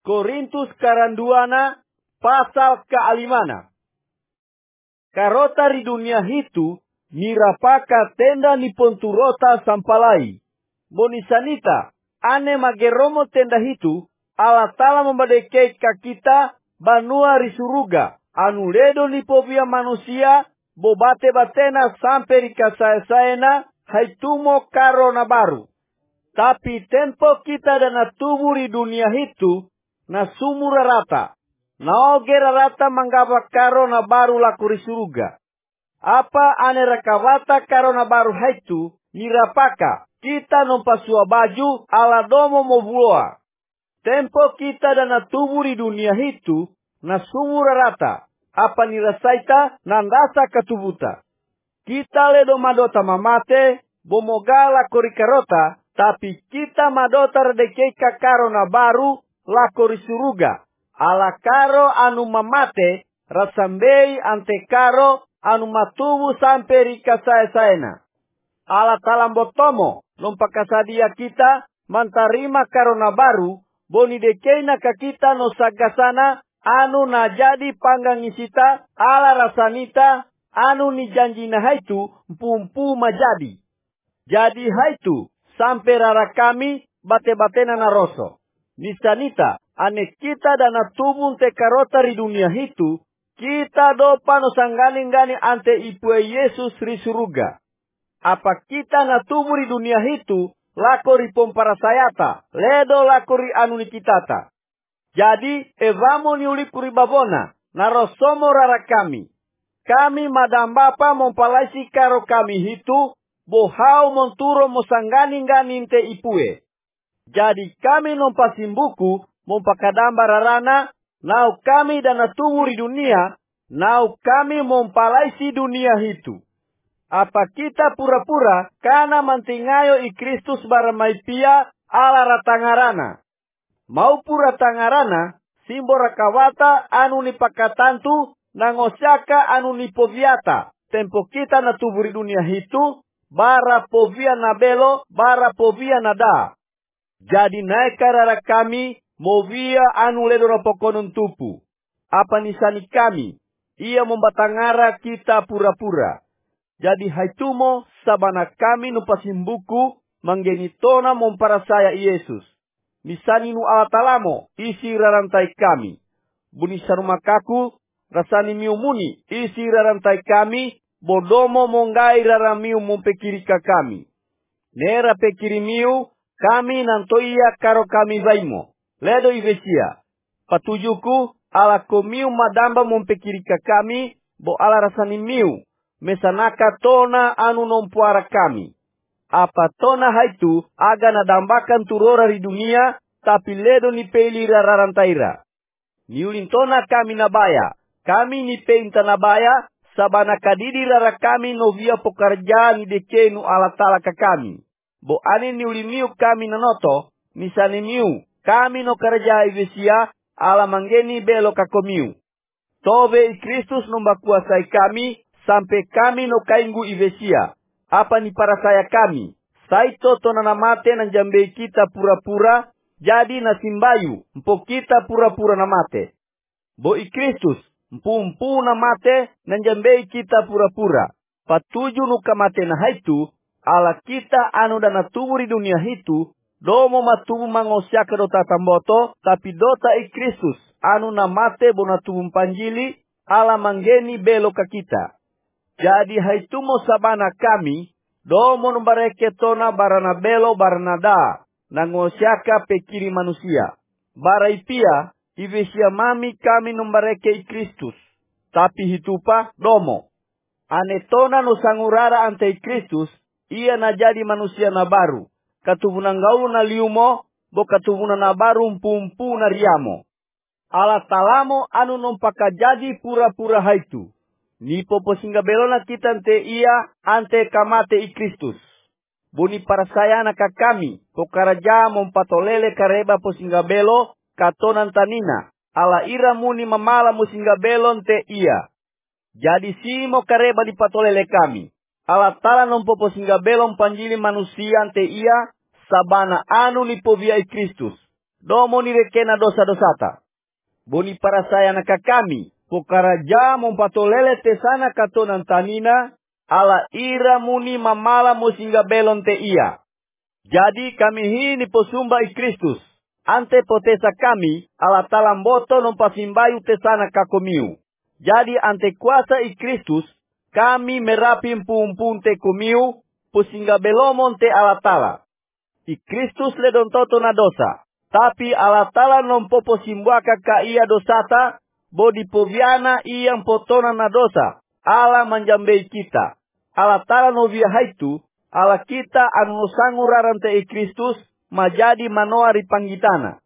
Korintus karanduana pasal ke-5. Karota di dunia hitu nirapaka tenda ni ponturota sampalai. Bonisanita ane mageromo tenda hitu Allah Ta'ala membadekei ka kita banua risuruga anu ledo ni povia manusia bobate batena sampai rikasaena haitumo karona baru. Tapi tempo kita dana tubuh di dunia hitu na sumura rata. Naogera rata manggaba karona baru lakuri suruga. Apa ane rakawata karona baru haitu nirapaka kita nompasua baju ala domo mobuloa. Tempo kita dana tubuh di dunia hitu na sumura rata. Apa nirasaita nandasa katubuta. Kita ledo madota mamate bomogala korikarota. Tapi kita madota redekeka karona baru lakori suruga. Ala karo anu mamate rasambei ante karo anu matubu sampai rikasaena. Ala talambotomo nompakasadia kita mantarima karona baru boni dekeina ka kita no sagasana anu na jadi panggangisita ala rasanita anu ni janjina haitu mpu majadi. Jadi haitu sampai rara kami bate-batena naroso. Nisanita ane kita dana tubun te karota di dunia hitu kita dopa no sanggani-gani ante ipue Yesus risuruga. Apa kita na tubuh di dunia hitu lakori pomparasayata ledo lakori anu nikitata. Jadi evamo niulikuri babona narosomo rara kami. Kami madam bapa mompalaisi karo kami hitu bohau monturo mosanggani-gani te ipue. Jadi kami nompasimbuku mompakadamba rarana nau kami dana tubuh di dunia nau kami mompalaisi dunia hitu. Apa kita pura-pura kana mantingayo i Kristus baramaipia ala ratangarana. Mau pura tangarana simbora kawata anu ni pakatantu nangosyaka anu ni poviata. Tempo kita na tubuh di dunia hitu bara povia na belo bara povia na da. Jadi naik karara kami movia anu ledo rapokonon tupu. Apa nisani kami? Ia membatangara kita pura-pura. Jadi haitumo sabana kami nupasimbuku manggenitona momparasaya Yesus. Misani nu alatalamo isi rarantai kami. Bunisa rumakaku rasani miumuni isi rarantai kami. Bodomo monggai raramiu mompekirika kami. Nera pekirimiu kami nantoia karo kami vaimo. Ledo ivesia. Patujuku ala komiu madamba mompekirika kami. Bo ala rasani miu. Mesanaka tona anu nompuara kami. Apa tona haitu aga nadambakan turora di dunia. Tapi ledo ni peli rarantaira. Niulin tona kami nabaya. Kami ni peinta nabaya. Sabana kadidi rara kami novia pokarjaan ni dekenu ala tala ka kami. Bo ani niuli miu kami nanoto. Misani miu. Kami no karja ivesia. Ala manggeni belo kakomiu. Tobe i Kristus nombakuasai kami. Sampai kami no kainggu ivesia. Apa ni para saya kami. Saito tonana mate nanjambei kita pura-pura. Jadi nasimbayu. Mpo kita pura-pura namate. Bo i Kristus. Mpu na mate nanjambei kita pura-pura. Patuju nuka mate na haitu. Ala kita anu dana tubuh di dunia hitu. Domo matubu mangosyaka dota tamboto. Tapi dota i Kristus. Anu na mate bona tubuh panjili. Ala manggeni belo ka kita. Jadi haitumo sabana kami. Domo numbareke tona barana belo barana da. Nangosyaka pekiri manusia. Baraipia. Ivesia mami kami numbareke i Kristus. Tapi hitupa domo. Anetona no sangurara ante i Kristus. Ia na jadi manusia na baru. Katubunan gaulu na liumo. Bo katubunan na baru mpu na riamo. Ala talamo anu nompaka jadi pura-pura haitu. Nipo posinga belona kita ante ia ante kamate i Kristus. Buni para saya anak kami. Pokaraja mompatolele kareba posinga belo. Katonan tanina, ala ira muni mamala musinga belon te ia. Jadi simo kareba dipatolele kami. Ala tala nompopo singa belon panjili manusia te ia, sabana anu lipovia i Kristus. domo nirekena dosa-dosata. Boni para saya naka kami, pokaraja mompatolele tesana katonan tanina, ala ira muni mamala musinga belon te ia. Jadi kami hini posumba i Kristus, ante potesa kami, ala talamboto nompasimbayu tesana kakomiu. Jadi ante kuasa i Kristus, kami merapim pumpun te komiu, pusinga belomon te ala tala. I Kristus ledon toto na dosa. Tapi ala tala nompopo simbuaka ka ia dosata, bodi poviana iyang potona na dosa. Ala manjambei kita. Ala tala no via haitu, ala kita anu sanguraran te i Kristus, majadi manoa ripanggitana.